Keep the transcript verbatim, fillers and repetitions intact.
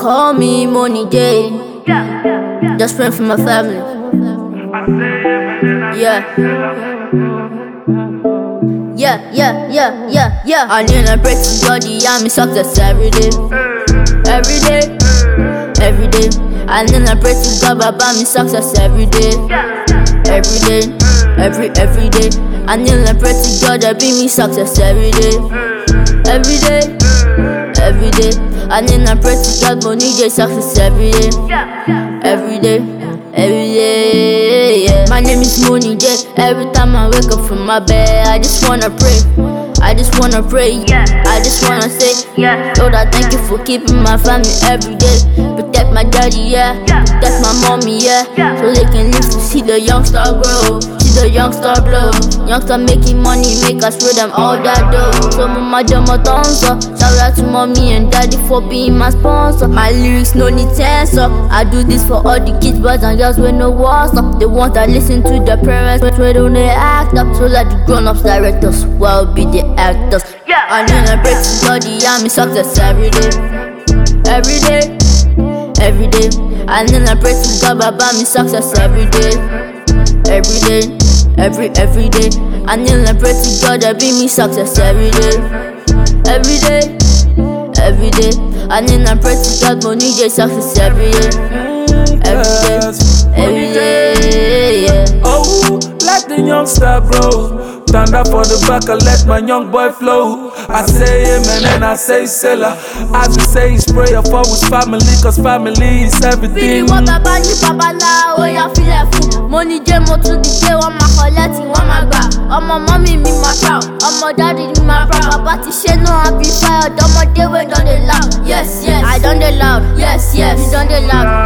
call me Money J. Just praying for my family. Yeah. Yeah, yeah, yeah, yeah, yeah. I need to pray to God, yeah, me success every day. Every day, every day. I need to pray to God about me success every day. Every day, every, every day. I need to pray to God that be me success every day. Every day, every day. I need to pray to God, Money J success every day. Every day, every day, yeah. My name is Money J. Every time I wake up from my bed, I just wanna pray. I just wanna pray. I just wanna say, Lord, I thank you for keeping my family every day. Protect my daddy, yeah. Protect my mommy, yeah. So they can live to see the youngster grow. See the youngster blow. Youngster making money, make us spread them all that dough. So mama jam my thumbs up. Shout out to mommy and daddy for being my sponsor. My lyrics no need censor. I do this for all the kids, boys and girls with no walls up. They want to listen to their parents, but why don't they act up? So that the grown-ups direct us, well be the actors. I need to pray to God, yeah, me success every day. Every day, every day. I need to pray to God about me success every day. Every day, every, every day. I need to pray to God that be me success every day. Every day, every day. I need to pray to God, Money J success every day. Every day, every day, yeah. Oh, let the youngster grow. Stand up for the back and let my young boy flow. I say amen and I say seller. As we say his prayer for his family, cause family is everything. Feel what about you, Papa now? Oh, yeah, feel like food. Money J, mo to the day, one my collecting, one my back. I'm my mommy, me my proud. I'm my daddy, me my proud. Papa, to share no happy fire. Don't my day, we done the loud. Yes, yes, I done the loud. Yes, yes, we done the loud.